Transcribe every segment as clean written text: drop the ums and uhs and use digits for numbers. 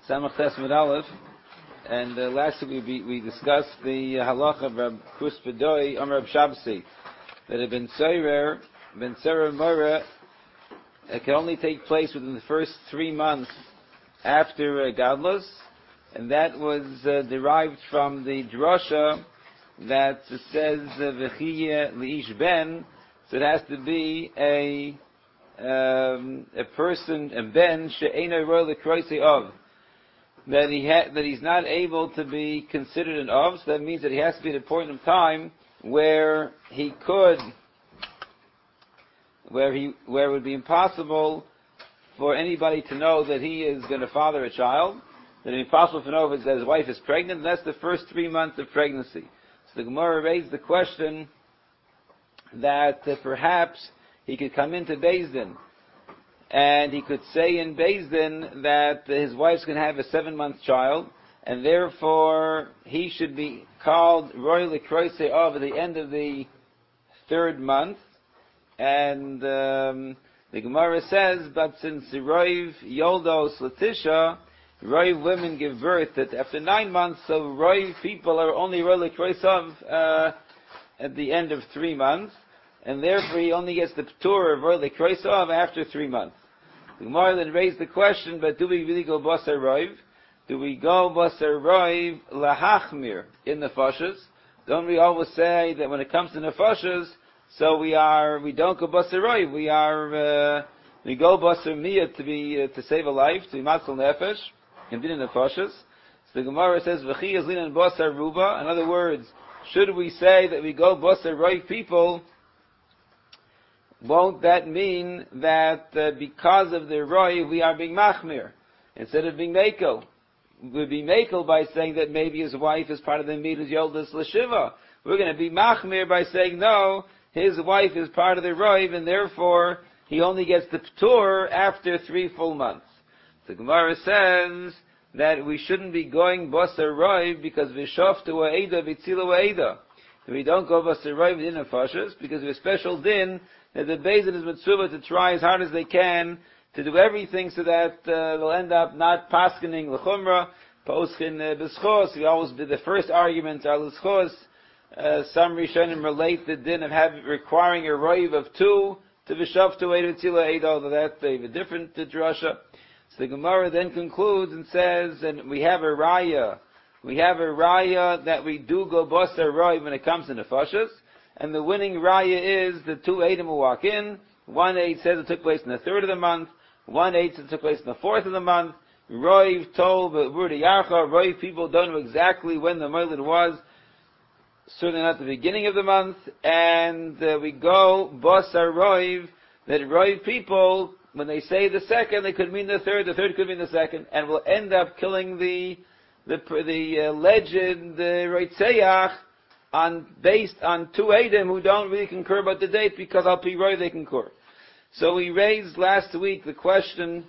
Samach Tesmid Aleph, and last week we discussed the halacha of Rab Kus Pedoi, Rab Shabsi, that a Ben Serer Mora can only take place within the first 3 months after Gadlus, and that was derived from the drasha that says V'chiyeh Li'ish Ben, so it has to be a person, a Ben she'eino roy l'kroisei of, that he's not able to be considered an of. So that means that he has to be at a point in time where it would be impossible for anybody to know that he is going to father a child. That it would be impossible to know that his wife is pregnant. And that's the first 3 months of pregnancy. So the Gemara raised the question that perhaps he could come into Beis Din and he could say in Beis Din that his wife's going to have a 7-month child, and therefore he should be called Roy L'Kroisei Av at the end of the 3rd month. And the Gemara says, but since Roiv Yoldos Latisha, Roiv women give birth that after 9 months, so Roiv people are only Roy L'Kroisei Av at the end of 3 months. And therefore he only gets the P'tur of Roy L'Kroisei Av after 3 months. The Gemara then raised the question, but do we really go Basar Roiv? Do we go Basar Roiv Lahachmir in the Nefashos? Don't we always say that when it comes to Nefashos, so we don't go Basar Roiv, we go Basar Miyah to save a life, to be Matzal Nefesh, and be in Nefashos. So the Gemara says, V'chi Yazlin and Basar Ruba. In other words, should we say that we go Basar Roiv people, won't that mean that because of the Roy we are being Machmir instead of being Mekel? We'd be Mekel by saying that maybe his wife is part of the Midas Yoldas L'Shiva. We're going to be Machmir by saying no, his wife is part of the Roy, and therefore he only gets the P'tur after 3 full months. The Gemara says that we shouldn't be going Basar Roy because V'shoftu Ha'eda V'tzilu Ha'eda. We don't go Basar Roy within Nefashos because we have a special din that the Beis Din is mitzvah to try as hard as they can to do everything so that they'll end up not paskening l'chumra, poschen b'schos. We always did the first arguments are l'schos. Some Rishonim relate the din of requiring a roiv of 2 to v'shavtu eid v'tzila eid, although that's a different drasha. So the Gemara then concludes and says, and we have a raya that we do go basar roiv when it comes to nefashos. And the winning raya is the 2 Eidim who walk in. 1 Eid says it took place in the 3rd of the month. 1 Eid says it took place in the 4th of the month. Roiv told Burdi Yarcha. Roiv people don't know exactly when the Moilid was. Certainly not the beginning of the month. And we go Basar Roiv, that Roiv people, when they say the 2nd, they could mean the 3rd. The 3rd could mean the 2nd, and will end up killing the legend, the Reitzeach, based on 2 Eidim who don't really concur about the date, because Al Pi Roy they concur. So we raised last week the question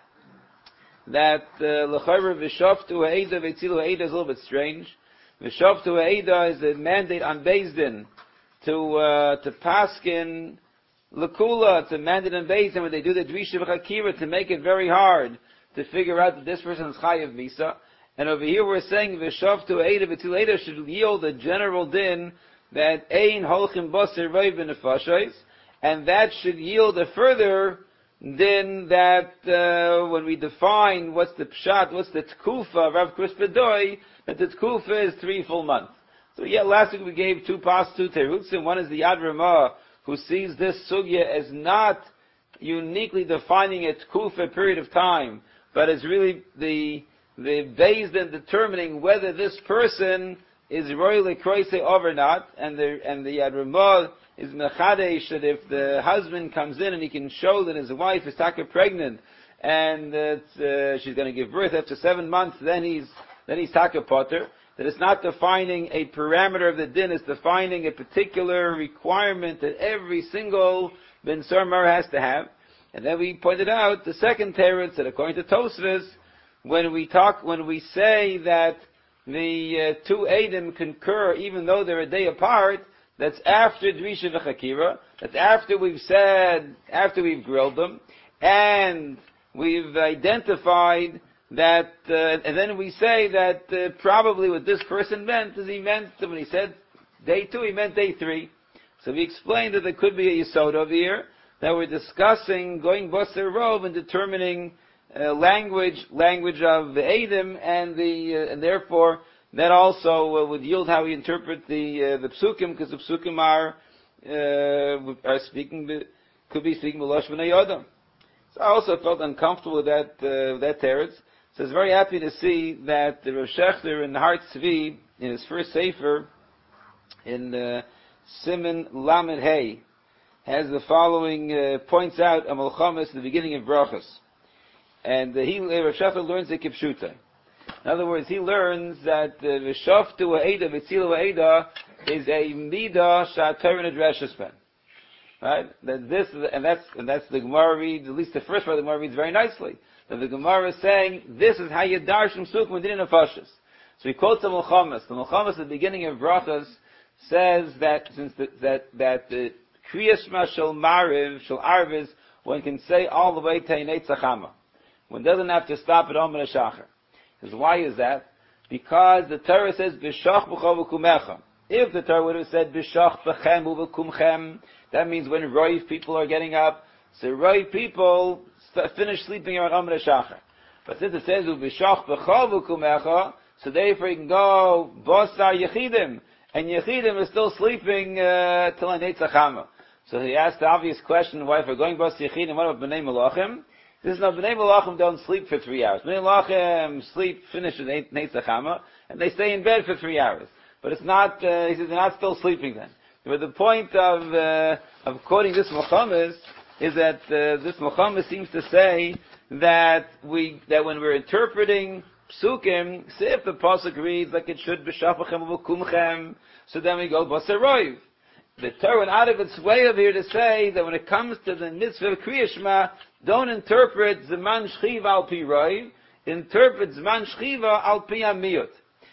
that L'chayra V'shoftu Ha'eda V'tzilu Ha'eda is a little bit strange. V'shoftu Ha'eda is a mandate on Beis Din to paskin L'kula. It's a mandate on Beis Din when they do the Drisha V'chakira to make it very hard to figure out that this person is Chayav Misa. And over here we're saying V'shavtu Eida V'til Eida should yield a general din that Ein Holchim Basar Roiv B'nefashos, and that should yield a further din that when we define what's the pshat, what's the tkufa of Rav Kus Pedoi, that the tkufa is 3 full months. So last week we gave 2 terutzim. One is the Yad Ramah, who sees this sugya as not uniquely defining a tkufa period of time, but as really the Beis Din determining whether this person is Roy L'Kroisei Av or not, and the Yad Ramah is mechadesh that if the husband comes in and he can show that his wife is taka pregnant and that she's going to give birth after 7 months, then he's taka potter. That it's not defining a parameter of the din, it's defining a particular requirement that every single Ben Sarmar has to have. And then we pointed out the second teretz that according to Tosfos, when we say that the 2 Eidim concur even though they're a day apart, that's after Drisha V'chakira, that's after we've grilled them, and we've identified that, and then we say that probably what this person meant is he meant that when he said day 2, he meant day 3. So we explained that there could be a yesod over here, that we're discussing going Basar Rov and determining language of the Eidim, and therefore that also would yield how we interpret the Psukim, because the Psukim are speaking, could be speaking B'Losh B'nai Yodam. So I also felt uncomfortable with that teretz. So I was very happy to see that the Rav Shechter in Har Tzvi, in his first sefer, in Siman Lamed Hey, has the following, points out a Melchamas, the beginning of Brachos. And Rav Shechter learns the Kipshuta. In other words, he learns that V'shoftu ha'eda v'tzilu ha'eda is a midah sha'atayr nedreshes ben. Right? That this, and that's the Gemara reads, at least the first part of the Gemara reads very nicely. That the Gemara is saying, this is how you darshim sukh medin nefashis. So he quotes the Melchamas. The Melchamas at the beginning of Brachos says that since the Kriyas Shema Shel Mariv, Shel Arviz, one can say all the way to Einei Tzachama. One doesn't have to stop at Omer HaShachar. Because why is that? Because the Torah says, B'shach b'cho v'kumecha. If the Torah would have said, B'shach b'chem u'v'kumchem, that means when Roiv people are getting up, so Roiv people finish sleeping around Omer HaShachar. But since it says, B'shach b'cho v'kumecha, so therefore you can go, Bosar Yechidim, and Yechidim is still sleeping till Einei Tzachama. So he asked the obvious question, why if we're going Bosar Yechidim, what about B'nai Malachim? This is not, B'nai Malachim don't sleep for 3 hours. B'nai Malachim sleep, finish at Einei Tzachama, and they stay in bed for 3 hours. But it's not, he says they're not still sleeping then. But the point of quoting this Melchamas is that this Melchamas seems to say that when we're interpreting Psukim, say if the Pasuk reads like it should, B'shafachem u'v'kumchem, so then we go Basar Roiv. The Torah went out of its way over here to say that when it comes to the mitzvah of Kriya Shema, don't interpret Zman Shchiva al pi Roiv, interpret Zman Shchiva al pi Amiyut.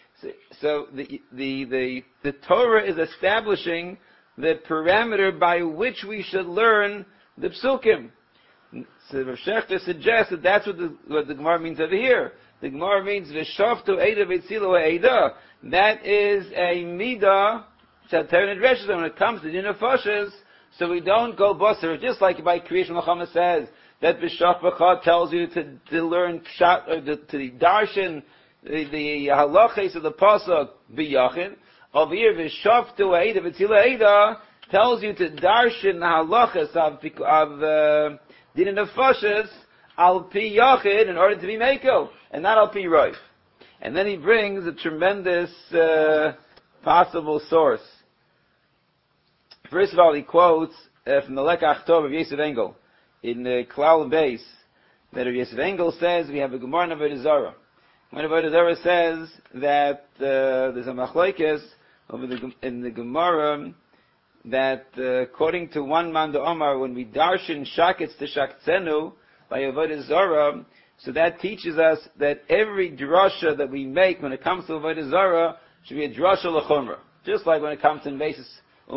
So the Torah is establishing the parameter by which we should learn the Psukim. So Rav Shechter suggests that that's what the Gemara means over here. The Gemara means V'shoftu Eida V'tzilu Eida. That is a midah Shatayr Nedreshes. When it comes to Din Nefashos, so we don't go Basar. Just like by creation Melchamas says that B'shach B'cha tells you to learn Pshat, or to darshan the halachas of the pasuk biyachin. Over here, V'shoftu Eida V'tzilu Eida tells you to darshan the halachas of Din Nefashos al pi yachid in order to be meko, and not al pi roif. And then he brings a tremendous possible source. First of all, he quotes from the Lekach Tov of Yosef Engel in Klal Beis, that Yosef Engel says we have a Gemara in Avodah Zarah. Avodah Zarah says that there's a machlokes in the Gemara that according to one man the Omar, when we darshan shaketz to shaktzenu by Avodah Zarah, so that teaches us that every drasha that we make when it comes to Avodah Zarah should be a drasha l'chumrah. Just like when it comes to meses,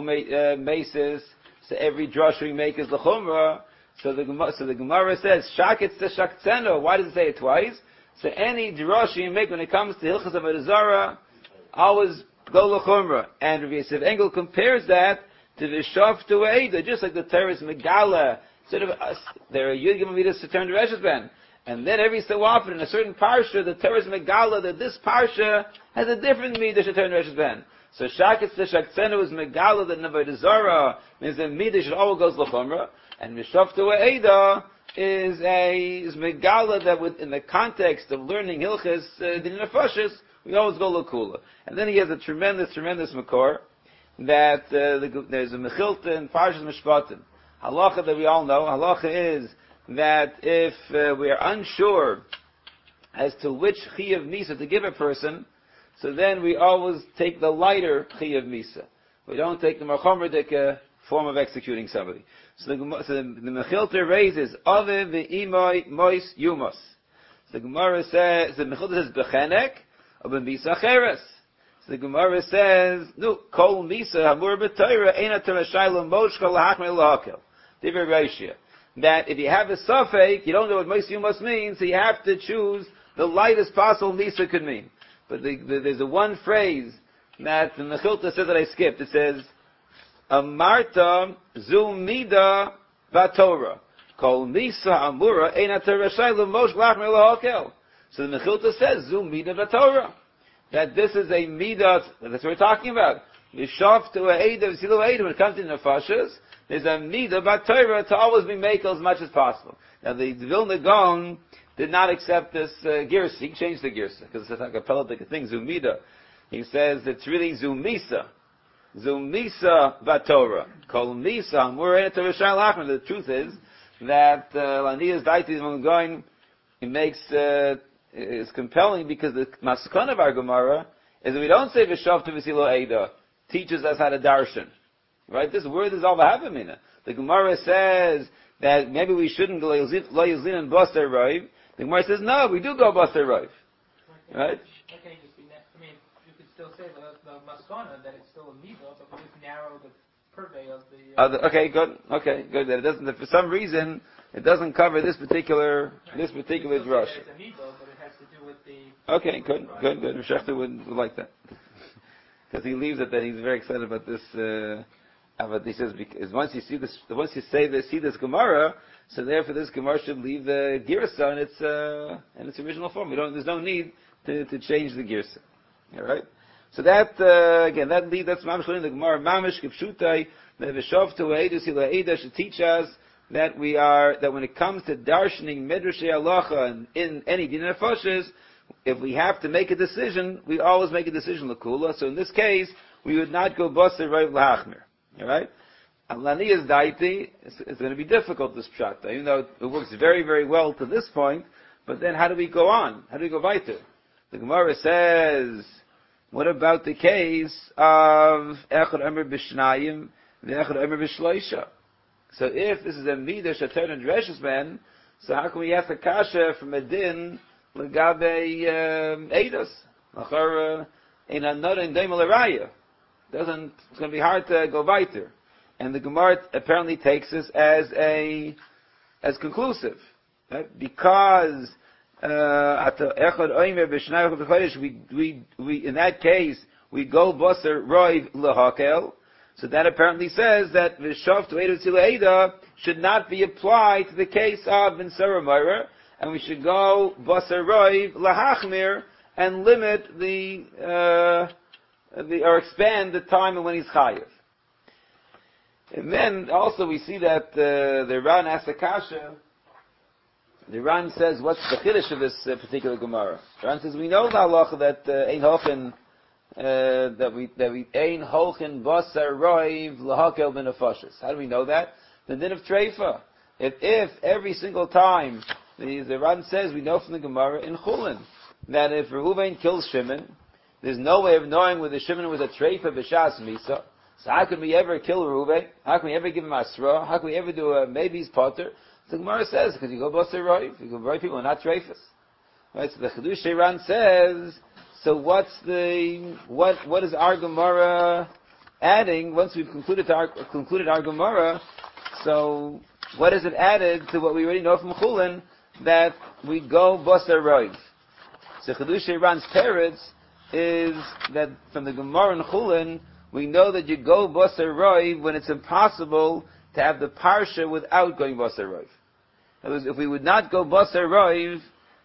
so every drasha we make is l'chumrah. So the Gemara says shaketz to shaktzenu. Why does it say it twice? So any drasha you make when it comes to Hilchas Avodah Zarah, always go l'chumrah. And Rav Yosef Engel compares that to the V'shoftu Eida, just like the Torah is Megala. Sort of, there are Yud Gimel Midas to turn to Reshes Ben. And then every so often in a certain parsha, the Torah is Megala, that this parsha has a different Midah to turn to Reshes Ben. So Shaketz to Shaktzenu is Megala, that Avodah Zarah means that Midah should always go l'chumrah. And V'shoftu Eida is Megala, that in the context of learning Hilchas Din Nefashos, we always go l'kula. And then he has a tremendous makor, that there's a Mechilta in Parshas Mishpatim. Halacha that we all know. Halacha is that if we are unsure as to which Chiyav Misa to give a person, so then we always take the lighter Chiyav Misa. We don't take the Marchomerdika form of executing somebody. So the Mechilta raises Aviv ve'imoi mois yumos. So the Gemara says, the Mechilta says Bechenek or B'misa Cheres. The Gemara says, "No, kol misa hamur b'Torah eina Torah shayla moshka lahachmei lahakel." Divrei Rashi, that if you have a suffix, you don't know what mois yumas means, so you have to choose the lightest possible Misa could mean. But there's a one phrase that the Mechilta says that I skipped. It says, Amarta zu mida vatorah. Kol Misa amura eina terashai l'mosh lachmer l'hokel. So the Mechilta says, zu mida vatorah. That this is a midah, that's what we're talking about. Yishav to a Eida, V'silu Eida, when it comes to Nefashas, there's a midah vatorah to always be makel as much as possible. Now the Vilna Gaon did not accept this girsa. He changed the girsa, because it's like a politic thing, zumida. He says it's really zumisa. Zumisa vatorah. Kol misa, we're in it to Rishal Achman. The truth is that Lanias Daiti is going, it makes, is compelling because the maskon of our Gemara is that we don't say Vishav to Visilo Eida, teaches us how to darshan. Right? This word is all Vahavamina. The Gemara says that maybe we shouldn't go Lo Yizlin and Buster Roiv. The Gemara says, no, we do go Buster Roiv. Right? Okay, I mean, you could still say the maskana that it's still a midah, but we just narrow the purvey of the... Okay, good. Okay, good. That it doesn't, that for some reason, it doesn't cover this particular drush. It's a midah, but it has to do with the... Okay, good. Rishachta would like that. Because he leaves it that he's very excited about this, but he says, because once you see this Gemara, so therefore this Gemara should leave the Girsa in its original form. There's no need to change the Girsa. Alright? So that, again, that's Mamish in the Gemara, Mamish, Kipshutai, the Vishav to Eidus, Hila Eida should teach us that when it comes to darshaning Medrashei Halacha and in any Din Nefashos, if we have to make a decision, we always make a decision L'Kula. So in this case, we would not go Basar Rav L'Hachmir. Alright? Lanias Daiti, it's going to be difficult, this pshat, even though it works very, very well to this point, but then how do we go on? How do we go weiter? The Gemara says, what about the case of Echad Emer B'Shnayim, the Echad Emer B'Shloisha? So if this is a Midah Shater and Dreshes man, so how can we ask a kasha from a din L'gabe Eidos? L'char in another in Daimel Araya. It's going to be hard to go weiter. And the Gemara apparently takes this as conclusive, right? Because we in that case we go Basar Roiv L'Hakel. So that apparently says that Vishav to Eida Tzila Eida should not be applied to the case of Ben Sarah Meira, and we should go Basar Roiv L'Hachmir and limit or expand the time when he's chayiv. And then also we see that the Ran asks a kasha. The Ran says, "What's the chiddush of this particular Gemara?" The Ran says, "We know the halacha that ein holchen that we ein holchen basar roiv lahakel b'nefashos." How do we know that? The din of treifa. If every single time the Ran says, we know from the Gemara in Chulin that if Reuven kills Shimon, there's no way of knowing whether Shimon was a treifa b'shas misa. So how can we ever kill Reuven? How can we ever give him asra? How can we ever do maybe he's potter? So the Gemara says, because you go basar roiv, you go roiv people are not treifas. Right? So the Chedush Ran says, so what is our Gemara adding once we've concluded our Gemara? So what is it added to what we already know from Chulin that we go basar roiv? So Chedush Ran's teretz is that from the Gemara in Chulin, we know that you go basar roiv when it's impossible to have the parsha without going basar roiv. In other words, if we would not go basar roiv,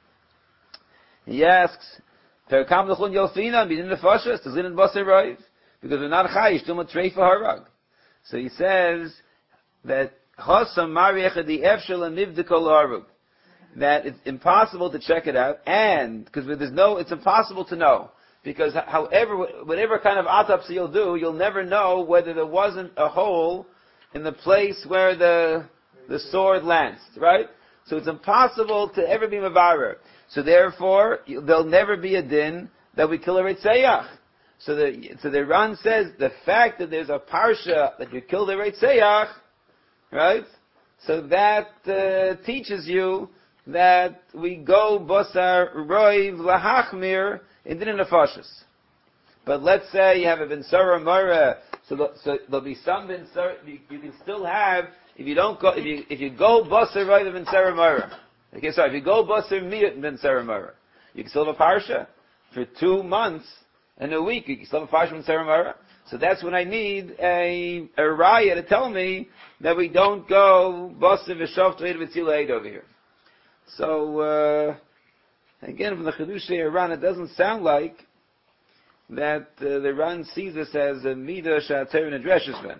he asks, "Perkam l'chun yofina b'din nefashos tazlin and basar roiv," because we're not chayish tuma treifa harag. So he says that hasam mariach di efshel and nivdikol harag, that it's impossible to check it out, and because it's impossible to know. Because whatever kind of autopsy you'll do, you'll never know whether there wasn't a hole in the place where the sword lands, right? So it's impossible to ever be mavarer. So therefore, there'll never be a din that we kill a Reitzeyach. So the Ran says, the fact that there's a parsha that you kill the Reitzeyach, right? So that teaches you that we go basar roiv lahachmir in din nefashos. But let's say you have a ben sarah mara, so there'll be some ben sarah. You can still have if you go basar roiv ben sarah mara. Okay, sorry, if you go basar miyat ben sarah mara, You can still have a parsha. For 2 months and a week, you can still have a parsha from Saramara. So that's when I need a raya to tell me that we don't go Bosser V'Shof T'Eid V'Tzila Eid over here. So, again, from the Chedushei Ran, it doesn't sound like that the Ran sees this as a Midah Sha'ater Nedreshes Ben.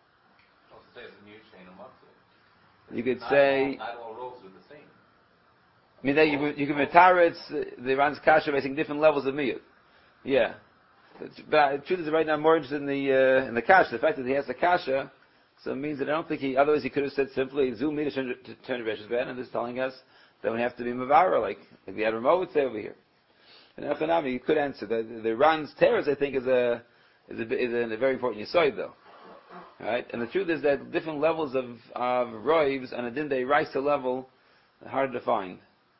You could say... Not all rows are the same. I mean, that you can metaretz the Ran's kasha by saying different levels of miyut. Yeah. But the truth is, right now, I'm more interested in the kasha. The fact that he has the kasha, so it means that I don't think otherwise he could have said simply, Zoom Midah to turn Nedreshes Ben, and this is telling us that we have to be Mavara, like the Adramah would say over here. And Echanami, you could answer. The Ran's Teres, I think, is a very important yisoid, though. Right? And the truth is that different levels of roivs on a din day raisa level are hard to find.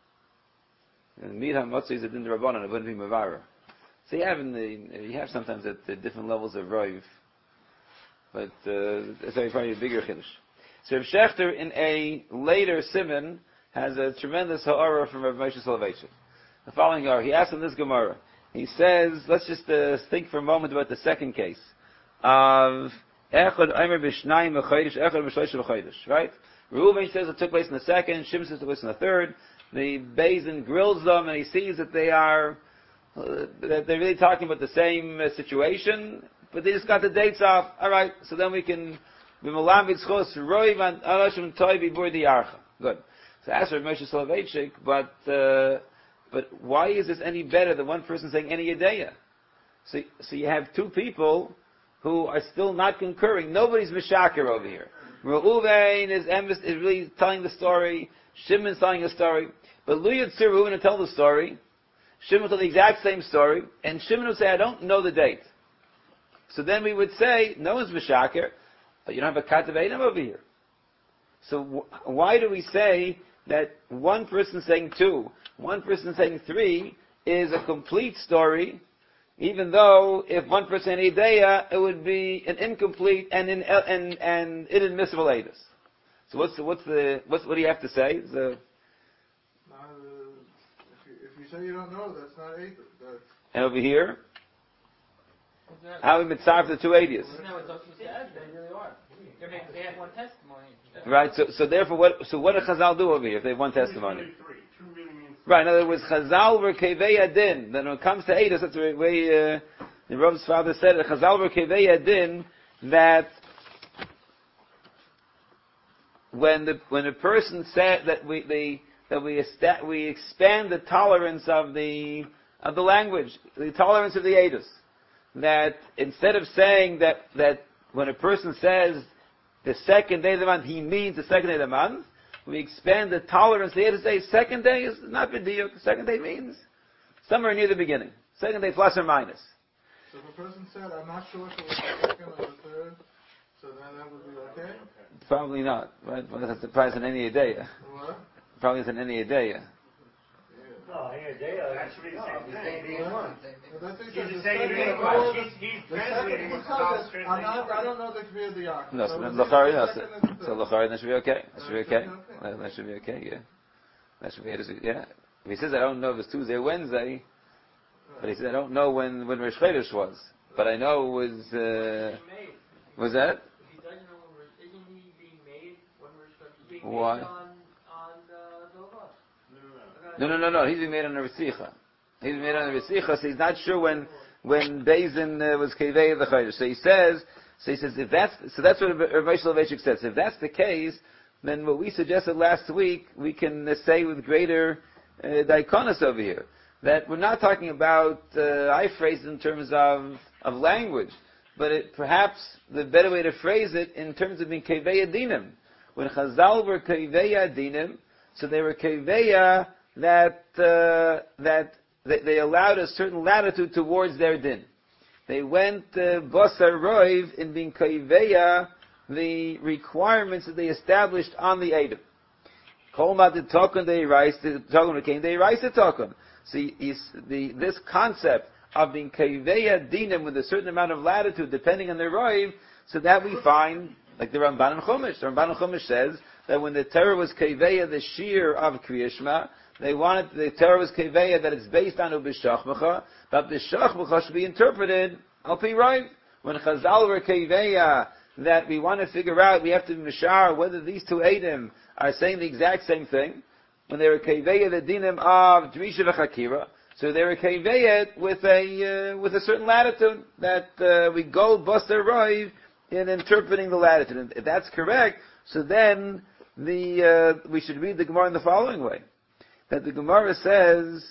And Mir HaMotzei is a din rabbanon, it wouldn't be Mavara. So you have sometimes at the different levels of roiv. But it's probably a bigger chiddush. So Rav Shechter in a later simon has a tremendous ha'ara from Rav Moshe Soloveitchik. The following are, he asks in this Gemara, he says, let's just think for a moment about the second case of Echad Omer B'Shnayim B'Chodesh, Echad B'Shlosh B'Chodesh, right? Reuven says it took place in the second, Shimon says it took place in the third. The Beis grills them and he sees that that they're really talking about the same situation, but they just got the dates off. Alright, so then we can B'Malam B'Tzchos Roiv and Arashim Toy B'Bur Diyarcha. Good. So ask Rav Moshe Soloveitchik, but why is this any better than one person saying any Yedeya? So you have two people who are still not concurring. Nobody's Meshaker over here. Reuven is really telling the story. Shimon's telling a story. But Lu Yitzir Reuven will tell the story. Shimon will tell the exact same story. And Shimon will say, I don't know the date. So then we would say, no one's Meshaker, but you don't have a Katav Eidim over here. So why do we say that one person saying 2, one person saying 3 is a complete story, even though if one person had Eideya, it would be an incomplete and inadmissible Eidus. So what do you have to say? If you say you don't know, that's not Eidus. And over here, how we mitzvah for the 2 Eidus? No, it's they really are. They have one testimony. Right. So therefore, what do Chazal do over here if they have one testimony? Right. In other words, Chazal were kevei adin. Then when it comes to Eidus, that's the way the Rav's father said it. Chazal were kevei adin that when a person said that we expand the tolerance of the language, the tolerance of the Eidus, that instead of saying that when a person says the second day of the month, he means the second day of the month, we expand the tolerance. The Eidus say second day is not b'diuk. Second day means somewhere near the beginning. Second day plus or minus. So if a person said, I'm not sure if it was the second or the third, so then that would be okay? Probably not. Right? Well, that's the price in any Ideya. What? Probably isn't any Ideya. No, here they are actually the same thing. He's the same thing. He's translating what Chazal's translating. I don't know the Kvir Diyach. No, so then Lachari, no. So Lachari, that should be okay. That should be okay. That should be okay, yeah. That should be, yeah. If he says, I don't know if it's Tuesday or Wednesday, but he said, I don't know when Rosh Chodesh was. But I know it was, was that? If he doesn't know when isn't he being made when Rosh Chodesh? Being Why? made on Dova? No. He's being made on a Resicha. He's being made on a Resicha, so he's not sure when Bezin was Kevei of the Chodesh. So he says, that's what Rav Moshe Soloveitchik says. If that's the case, then what we suggested last week, we can say with greater dichonis over here. That we're not talking about, I phrase it in terms of language, but perhaps the better way to phrase it in terms of being Kevei Adinim. When Chazal were Kevei Adinim, so they were Keveya that they allowed a certain latitude towards their din. They went Basar Roiv in being Keveya the requirements that they established on the Eidim. Kol Matid Tokun they rise to Tokun came they rise to Tokun. See, this concept of being Keveya Dinim with a certain amount of latitude depending on the Roiv, so that we find like the Ramban and Chumash. The Ramban and Chumash says that when the Torah was Keveya, the shear of Kriya Shema, they wanted, the Torah was Keveya that it's based on Ubishachmacha, but Bishachmacha should be interpreted Al Pi Raiv. When Chazal were Keveya, that we want to figure out, we have to be Mishar, whether these two Eidim are saying the exact same thing. When they were Keveya, the Dinim of Drisha v'Chakira, so they were Keveya with a certain latitude, that we go Buster Raiv in interpreting the latitude. And if that's correct, so then we should read the Gemara in the following way. That the Gemara says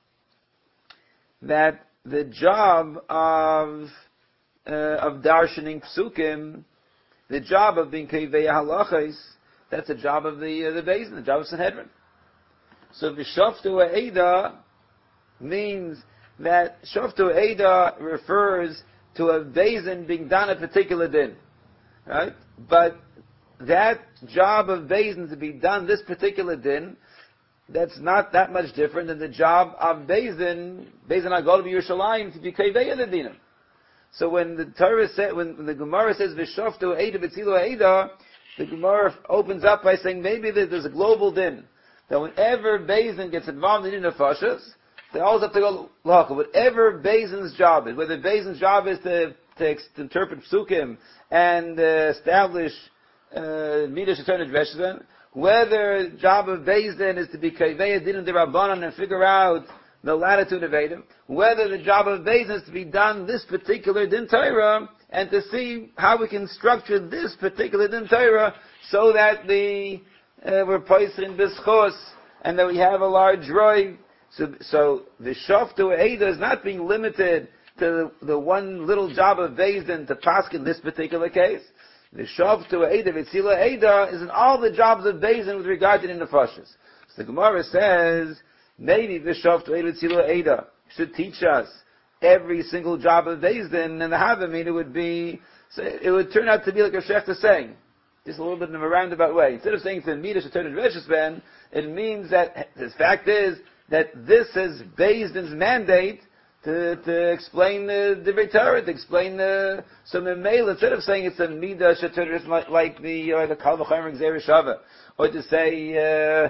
that the job of darshaning psukim, the job of being Keveya halachos, that's the job of the Beis Din, the job of Sanhedrin. So V'shoftu Eida means that Shoftu Eida refers to a Beis Din being done a particular din. Right? But that job of Beis Din to be done this particular din, that's not that much different than the job of Beis Din Agol Yerushalayim to be Keveya the dinim. So when the Torah said, when the Gemara says V'shoftu Eida B'tzilu Eida, the Gemara opens up by saying maybe there's a global din. That whenever Beis Din gets involved in nefashos, they always have to go look. Whatever Beis Din's job is, whether Beis Din's job is to interpret psukim and establish midrash eternal dreshes, whether the job of Beis Din is to be Keveya Din D'Rabbanan and figure out the latitude of Edom, whether the job of Beis Din is to be done this particular Din Torah and to see how we can structure this particular Din Torah so that we're poising bischos and that we have a large roi. So the Shoftu Eida is not being limited to the one little job of Beis Din to pass in this particular case. The Shoftu Eida, V'tzila Eida, is in all the jobs of Beis Din with regard to the nefashos. So the Gemara says, maybe the Shoftu Eida, V'tzila Eida should teach us every single job of Beis Din, and the Havamina it would turn out to be like a Shech is saying, just a little bit in a roundabout way. Instead of saying to Midrash Eternal Dreshes Ben, it means that the fact is that this is Beis Din's mandate to explain the Divrei Torah, to explain some email, instead of saying it's a Midrash Eternal like the Kal V'chomer Gzeira Shava, or to say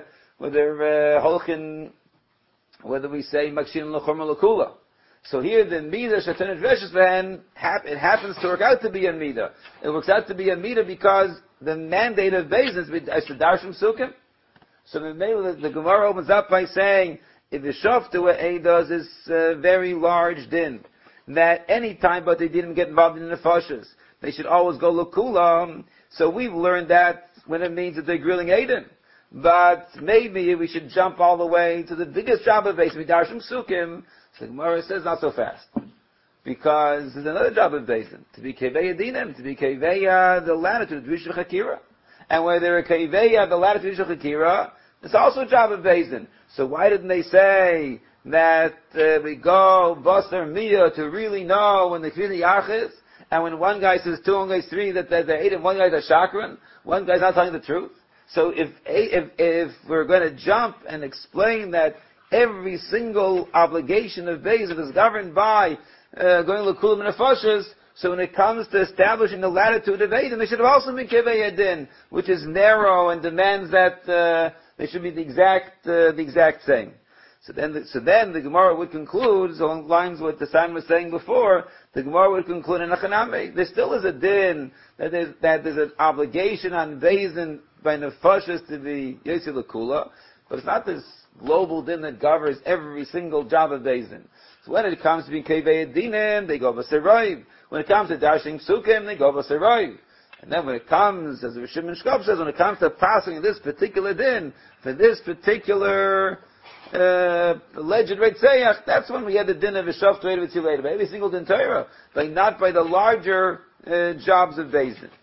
whether we say Makshin L'chorma L'kula. So here the Midah Shatan Dreshes Ben, it happens to work out to be a Midah. It works out to be a Midah because the mandate of Beis Din is to Darshim Sukkim. So the Gemara opens up by saying, if the Shoftu Eidah is a very large din, that any time but they didn't get involved in the nefashos, they should always go L'kula. So we've learned that when it means that they're grilling Eidim. But maybe we should jump all the way to the biggest job of Beis Din, Darshim Sukkim. The Gemara says not so fast. Because there's another job of Beis Din, to be Keveya Dinim, to be Keveya the latitude, Drisha Chakira. And where they're Keveya the latitude, Drisha Chakira, it's also a job of Beis Din. So why didn't they say that we go Basar Miyah to really know when the Kvina Yach is? And when one guy says 2, one guy says 3, that they're 8, and one guy's a Shakran, one guy's not telling the truth. So if we're going to jump and explain that every single obligation of Beis Din is governed by going l'kulim and nefashos, so when it comes to establishing the latitude of Edom, they should have also been Keveya Din, which is narrow and demands that they should be the exact same. So then the Gemara would conclude, along lines with the San was saying before, the Gemara would conclude in Achaname, there still is a din that there's an obligation on Beis Din by nefashos to be Yosef l'kula, but it's not this global din that governs every single job of Beis Din. So when it comes to being Keveya Dinim, they go B'Seroiv. When it comes to Darshing Psukim, they go B'Seroiv. And then when it comes, as Rav Shimon Shkop says, when it comes to passing this particular din, for this particular alleged Reitzayach, that's when we had the din of V'Shoftu Eida V'tzila Eida, by every single din Torah, but not by the larger jobs of Beis Din.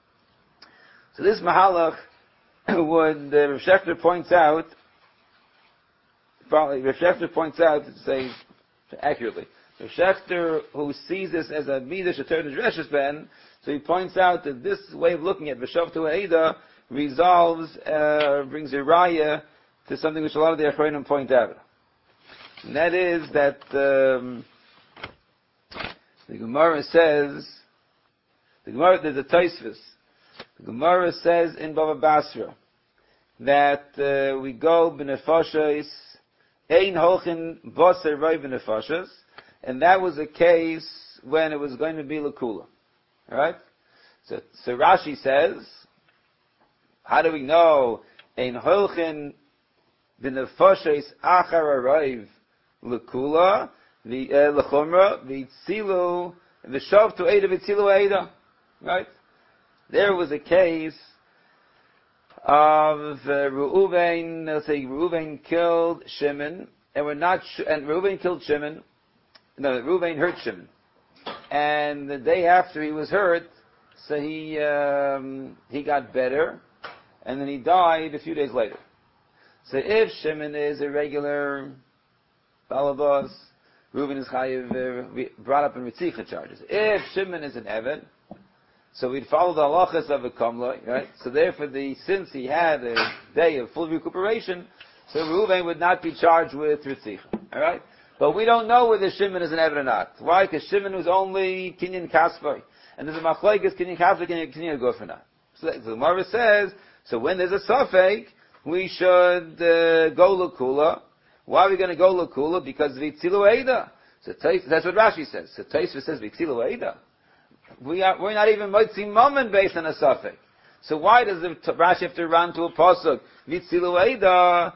So this Mahalach, when Rav Shechter points out, Rav Shechter points out, to say accurately, Rav Shechter, who sees this as a Midrash Eternal Dreshes Ben, so he points out that this way of looking at V'Shoftu Eida resolves, brings a raya to something which a lot of the Achronim point out. And that is that the Gemara says, there's a Tosfos. The Gemara says in Bava Basra, that we go b'nefashos, ein holchin boser roi b'nefashos, and that was a case when it was going to be lakula. Alright? So Rashi says, how do we know ein holchin b'nefashos achar arayv lakula, the lechumra, the tzilu, the shav to Eida v'tzilu Eida. Right? There was a case of Reuven, let's say Reuven killed Shimon, and Reuven killed Shimon. No, Reuven hurt Shimon. And the day after he was hurt, so he got better, and then he died a few days later. So if Shimon is a regular balabas, Reuven is chayiv, brought up in Ritzicha charges. If Shimon is an Eved, so we'd follow the halachas of a kamloi, right? So therefore, since he had a day of full recuperation, so Reuven would not be charged with Ritzicha, alright? But we don't know whether Shimon is an Eved or not. Why? Because Shimon was only Kinyan Kaspai. And there's a machlokes Kinyan Kaspai, Kinyan Gofana. So the Gemara says, so when there's a Safek, we should go Lakula. Why are we going to go Lakula? Because of Vitzilu Eida. So that's what Rashi says. So Tosfos says Vitzilu Eida. We're not even Motzim Momen based on a Safek. So why does the Rashi have to run to a pasuk? Vitzilu Eida.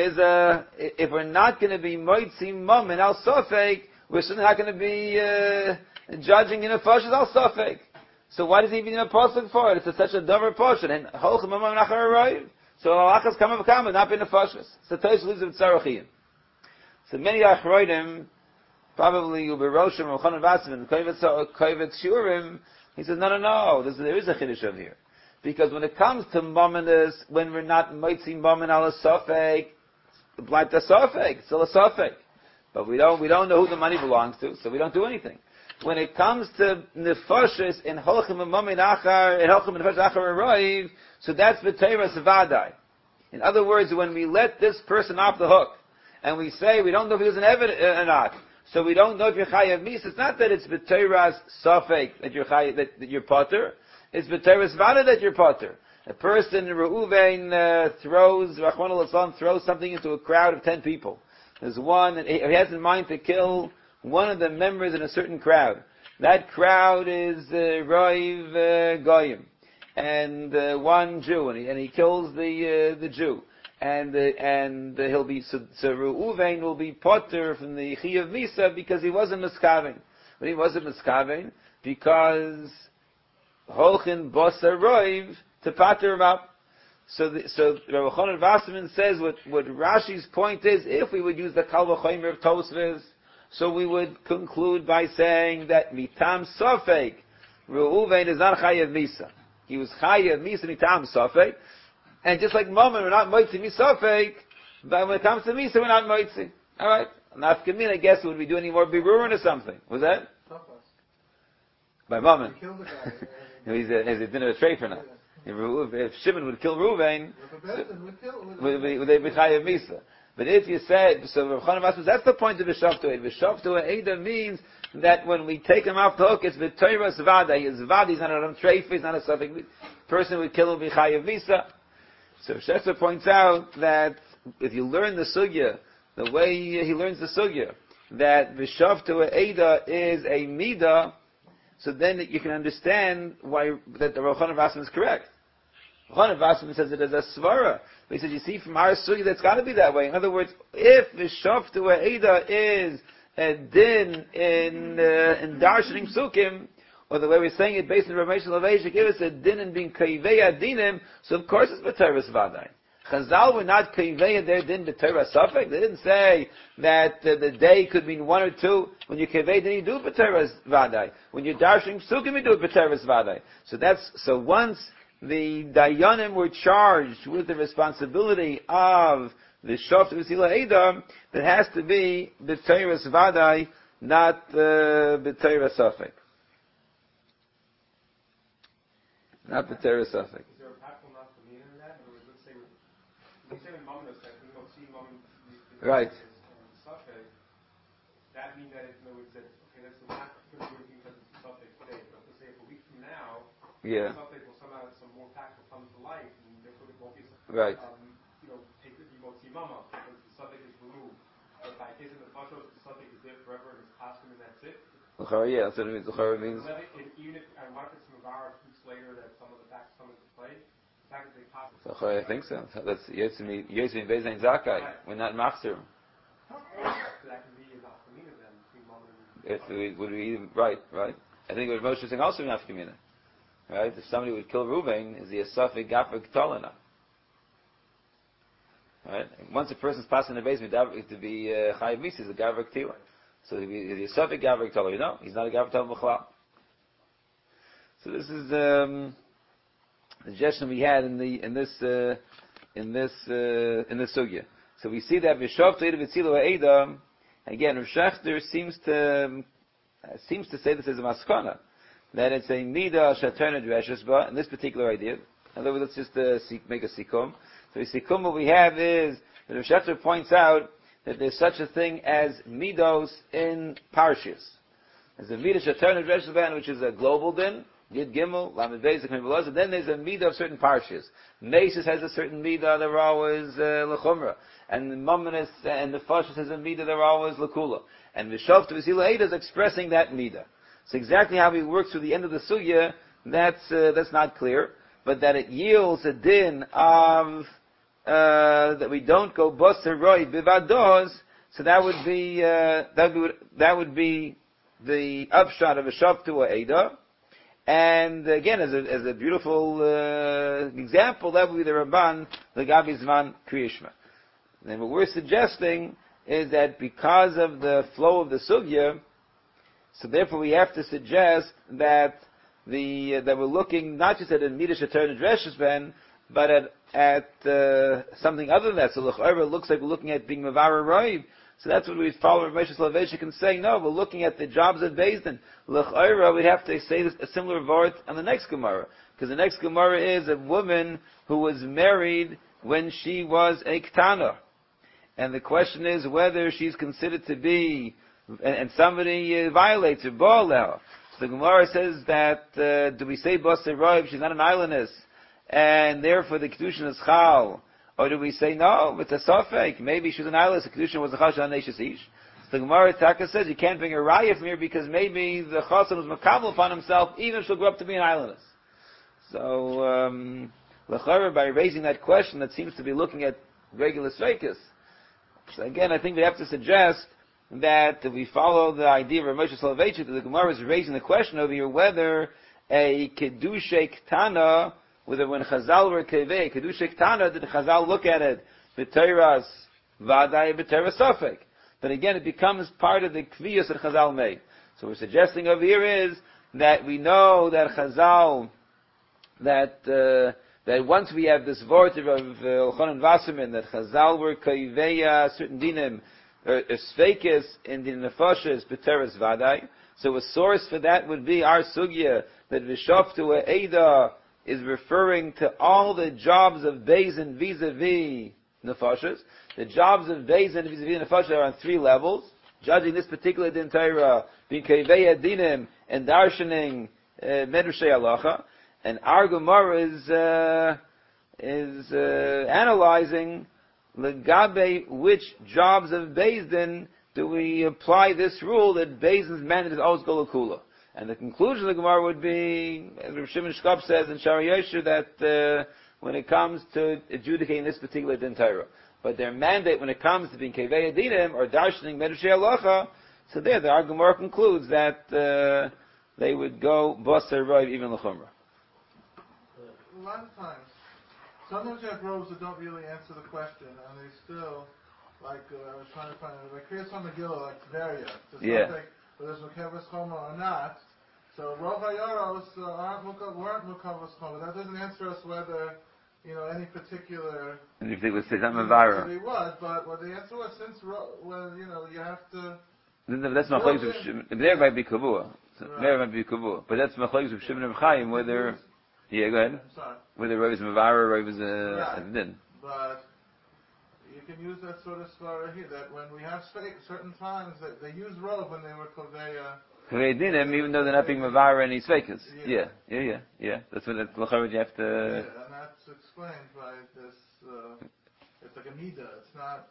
If we're not going to be Motzim Momen al Safek, we're certainly not going to be judging in a Fashas al Safek. So why does he even need a pasuk for it? It's such a dumber portion. And Holchem Momen Nachar Arayv. So halachas kama v'kama, not being a Fashas. So Tosfos leaves with Tzarachiyim. So many Achroidim, probably Uberoshim, Rochanan Vasman, Kovetz Shurim, he says, no, there is a Chiddush over here. Because when it comes to Momenas, when we're not Moitzim Momen al a Sofek, like the Sofek, it's still a Sofek. But we don't know who the money belongs to, so we don't do anything. When it comes to Nefashis in Holchem and Momen Achar, in Holchem and Nefashis Achar Arayv, so that's B'Teiras Vadai. In other words, when we let this person off the hook, and we say we don't know if he was an Eved or not, so we don't know if you're Chayav Mis. It's not that it's B'Teiras Safek that you're Potter. It's B'Teiras Vada that you're Potter. A person, Reuven, throws something into a crowd of 10 people. There's one, and he has in mind to kill one of the members in a certain crowd. That crowd is Roiv Goyim, and one Jew, and he kills the Jew. And he'll be, so Reuven will be potter from the Chiyav Misa because he wasn't Miskaven. But he wasn't Miskaven because Holchin Bosa Roiv to patter him up. So Rav Chonon Wasserman says what Rashi's point is, if we would use the Kal V'chomer of Tosfos, so we would conclude by saying that Mitam Sofek, Reuven is not Chayav Misa. He was Chayav Misa Mitam Sofek. And just like Momen, we're not Moitzi Misofek, but when it comes to Misa, we're not Moitzi. Alright? Nafkamin, I guess, would we do any more Birurin or something? Was that? By Momen. He killed the guy. He's a dinner a tray for now. If Shimon would kill Reuven, would they be Chayav Misa? But if you said, so Rav Chonon Wasserman, that's the point of V'shavtu Eid. V'shavtu Eid means that when we take him off the hook, it's V'toiras Vada. He's Vada, he's not a Treifa, he's not a Suffolk. Person would kill him V'chayav Misa. So Shesser points out that if you learn the sugya, the way he learns the sugya, that V'shavtu Eida is a Midah, so then you can understand why that the Rav Chonon Wasserman is correct. Rav Chonon Wasserman says it as a svara. But he says, you see, from our sugya, that's got to be that way. In other words, if V'shavtu Eida is a din in Darshanim Sukkim, or the way we're saying it based on Ramesh Lavei, give us a din in being Kaiveya Dinim, so of course it's B'Teres Vadai. Chazal were not Kaiveya their din B'Teres Safek. They didn't say that the day could mean one or two. When you Kaiveya din, you do B'Teres Vadai. When you're Darshanim Sukkim, you do B'Teres Vadai. So once the Dayanim were charged with the responsibility of the Shoft V'Sila Eida, that has to be B'Teres Vadai, not B'Teres Safek. Not the Torah Suffolk. Is there a practical not to mean in that? In other words, let's say we say in Mammon that we don't see Mammon right. Suffolk. That means that in other words that okay, that's not going to do anything because it's Suffolk today. But let's say if a week from now, Suffolk will somehow some more facts will come to light, and therefore it won't be. Right. Mama, because the suffix is removed. But by case of the Pashos, the suffix is there forever and it's Paskin and that's it. Yeah, that's what it means. Means. Even if, and what if it's Mavar weeks later that some of the facts come into play? The fact that they pass. I think so. That's Yotzim Bezain Zakai. We're not Machzir. So that can be a Nafkamina then between Mama and. If we would be right. I think what Moshe is saying also Nafkamina. Right? If somebody would kill Reuven, is he a Safik Gafik Tolana? Right? Once a person's passing the basement, to be Chayiv Misi is a Gavrik Tila. So is he a Safik Gavrik Tolana? No, he's not a Gavrik Tolana B'chlal. So this is the suggestion we had in this sugya. So we see that V'shav Te'id V'tzilu Ha'eda. Again, Rav Shechter seems to say this as a maskana, that it's a nida shaterned reshes ba in this particular idea. In other words, let's just make a sikum. So the sikum what we have is that Rav Shechter points out that there's such a thing as midos in parshas. There's a midah shaterned reshes ba, which is a global din. Yid Gimel, Lamed Beis, and then there's a midah of certain parshas. Mesis has a certain midah, they're always lechumra. And the Mamonis and the Fashas has a midah, they're always lekula. And V'shav to V'sila Eida is expressing that midah. So exactly how he works through the end of the sugya, that's not clear. But that it yields a din of, that we don't go Basar Roy Bivados, so that would be the upshot of V'shav to Eida. And again, as a beautiful example, that would be the Ramban, the Gabi Zman Kriyishma. And what we're suggesting is that because of the flow of the sugya, so therefore we have to suggest that that we're looking not just at a midah shaterned reshes ben, but at something other than that. So it looks like we're looking at being mavara roiv. So that's what we follow Rav Moshe Soloveitchik and say, no, we're looking at the jobs of Beis Din. L'ch'oira, we'd have to say this, a similar word on the next Gemara. Because the next Gemara is a woman who was married when she was a ktana. And the question is whether she's considered to be, and somebody violates her, ba'aleh. So the Gemara says that, do we say Basar Roiv, she's not an islandess, and therefore the Kedushin is Chal. Or do we say, no, it's a Safek, maybe she's an islandess, the Kedushin was a Chashan Neishes Ish. So the Gemara Taka says you can't bring a raya from here because maybe the Chassan was makabel upon himself, even if she'll grow up to be an islandess. So, l'chara, by raising that question that seems to be looking at regular Sveikas. So again, I think we have to suggest that if we follow the idea of Rav Moshe Soloveitchik, that the Gemara is raising the question over here whether a Kedusha Ktana, whether when Chazal were Kevei, Kedusha Ktana, did Chazal look at it, B'teiras Vadai, B'teiras Sofek. But again, it becomes part of the Kviyas that Chazal made. So we're suggesting over here is that we know that Chazal, that once we have this vort of Elchanan Wasserman, that Chazal were Kevei certain dinim, Sveikis in the Nefashas, B'teres Vadai. So a source for that would be our sugya, that V'shoftu Eida is referring to all the jobs of Beis and vis-a-vis Nefashas. The jobs of Beis and vis-a-vis Nefashas are on three levels. Judging this particular Din Torah, being Kevei Dinim, and Darshaning Medrashei Halacha. And our Gemara is analyzing Legabe which jobs of Beis Din do we apply this rule that Beis Din's mandate is always Golokula. And the conclusion of the Gemara would be, as Rav Shimon Shkop says in Shari Yosher, that when it comes to adjudicating this particular Din Torah, but their mandate when it comes to being Kevei Adinim or Darshaning Medrashei Halacha, so there the Gemara concludes that they would go Basar Roiv even L'chumra. A lot of times, sometimes you have robes that don't really answer the question, and they still, like, I was trying to find it, like Kriyas HaMegillah, like Tveria, to something, whether it's Mekavas Choma or not. So, Rov HaYoros weren't Mekavas Choma. That doesn't answer us whether, any particular... And if they would say something about it was, but what the answer was, since, you have to... That's Machlokes of Shimon. There might be Kavua. There might be Kavua. But that's Machlokes of Shimon and Chaim, whether... Yeah, go ahead. I'm sorry. Whether Rav is Mavara or Rav is a Din. But you can use that sort of svara here, that when we have certain times, that they use Rov when they were Koveya. Koveya Dinim, even though they're not being Mavara any Sveikas. Yeah. That's what you have to... Yeah, and that's explained by this... It's like a midah. It's not.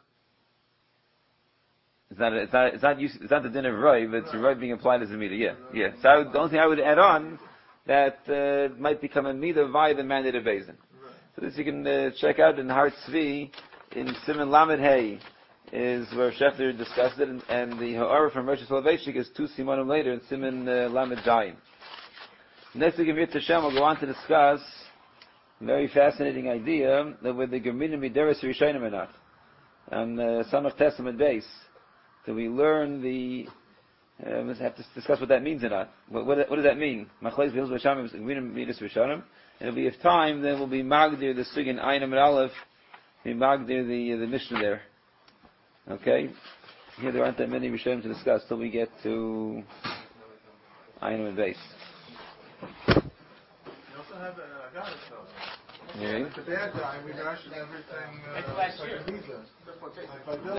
It's not the din of Roy, but it's Roy being applied as a midah. Yeah. So the only thing I would add on that might become a midah via the mandate of Beis Din. So this you can check out in Har Tzvi in Siman Lamed Hey is where Schefter discussed it, and the Ha'ara from Rosh Soloveitchik is 2 Simonim later in Siman Lamed Jayin. Next week in Yirtzeh Hashem we'll go on to discuss a very fascinating idea that whether the Germinim Mideres Rishonim or not. And Samach Testament base. So we learn we have to discuss what that means or not. What does that mean? Machlokes V'Hilz V'Shamim is Germinim Mideres Rishonim. And if we have time, then we'll be Magdir the Sugin Einam and Aleph, be Magdir the Mishnah there. Okay? Here there aren't that many Rishonim to discuss till we get to Einam and Beis. You also have a guy, so. Yeah. It's a bad guy. We ration everything. Like last year. Like a visa. Like